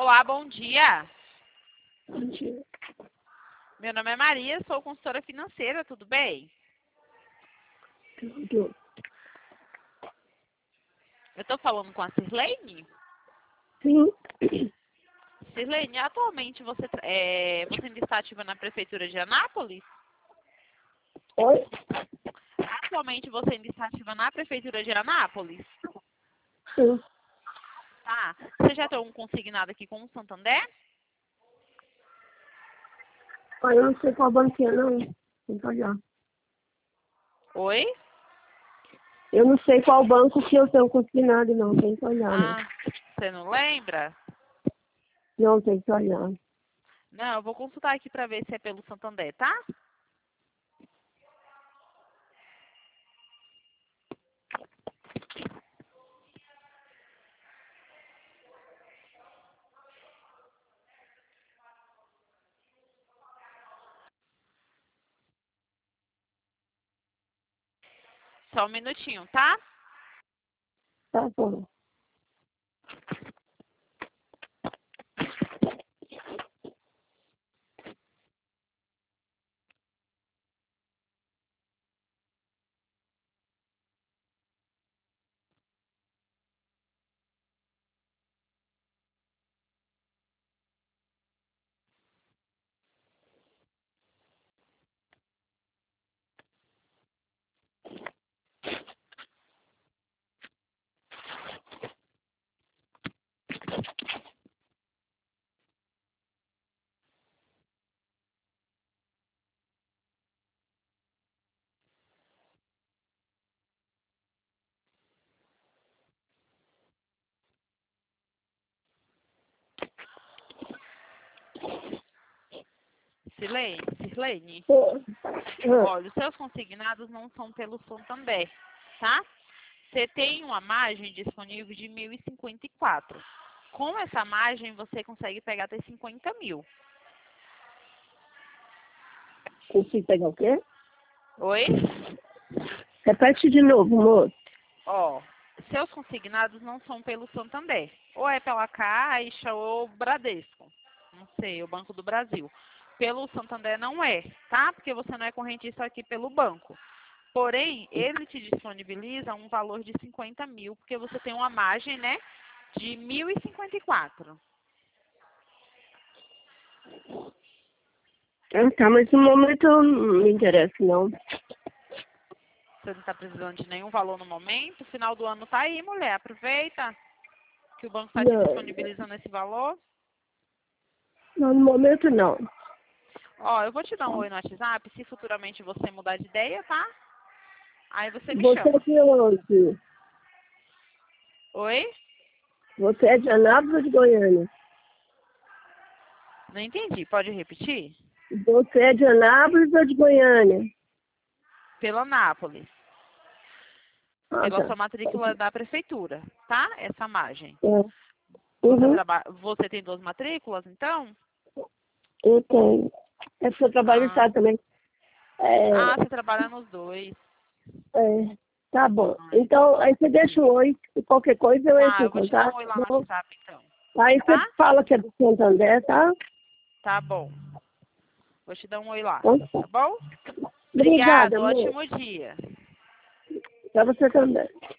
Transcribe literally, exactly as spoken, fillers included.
Olá, bom dia. Bom dia. Meu nome é Maria, sou consultora financeira, tudo bem? Tudo. Eu estou falando com a Sirlene? Sim. Sirlene, atualmente você, é, você ainda está ativa na Prefeitura de Anápolis? Oi? Atualmente você ainda está ativa na Prefeitura de Anápolis? Sim. Tá. Você já tem um consignado aqui com o Santander? Olha, eu não sei qual banco é, não. Tem que olhar. Oi? Eu não sei qual banco que eu tenho consignado, não. Tem que olhar, né? Ah, você não lembra? Não, tem que olhar. Não, eu vou consultar aqui para ver se é pelo Santander, tá? Só um minutinho, tá? Tá bom. Sirlene, Sirlene, Oi. Ah, olha, os seus consignados não são pelo Santander, tá? Você tem uma margem disponível de mil e cinquenta e quatro. Com essa margem, você consegue pegar até cinquenta mil. consigo pegar o quê? Oi? Repete de novo, moço. Ó, seus consignados não são pelo Santander. Ou é pela Caixa ou Bradesco. Não sei, o Banco do Brasil. Pelo Santander não é, tá? Porque você não é correntista aqui pelo banco. Porém, ele te disponibiliza um valor de cinquenta mil, porque você tem uma margem, né, de mil e cinquenta e quatro. Ah, tá, mas no momento eu não me interessa, não. Você não está precisando de nenhum valor no momento. Final do ano tá aí, mulher. Aproveita que o banco está te Não, disponibilizando esse valor. não, no momento não. Ó, eu vou te dar um oi no WhatsApp, se futuramente você mudar de ideia, tá? Aí você me Você é chama. de onde? Oi? Você é de Anápolis ou de Goiânia? Não entendi. Pode repetir? Você é de Anápolis ou de Goiânia? Pela Anápolis. Ah, Pela tá. sua matrícula da prefeitura, tá? Essa margem. É. Você, Uhum. traba... você tem duas matrículas, então? Eu tenho. É porque eu trabalho no Ah, estado também. ah, É, você trabalha nos dois. é, tá bom. Ah, Então, aí você deixa um oi, e qualquer coisa eu entro tá, em eu vou te dar um contato. oi lá Tá no bom? WhatsApp, então. Aí você Tá? fala que é do Santander, tá? Tá bom. Vou te dar um oi lá, Então, tá. tá bom? Obrigada, Obrigado, amor. ótimo dia. Pra você também.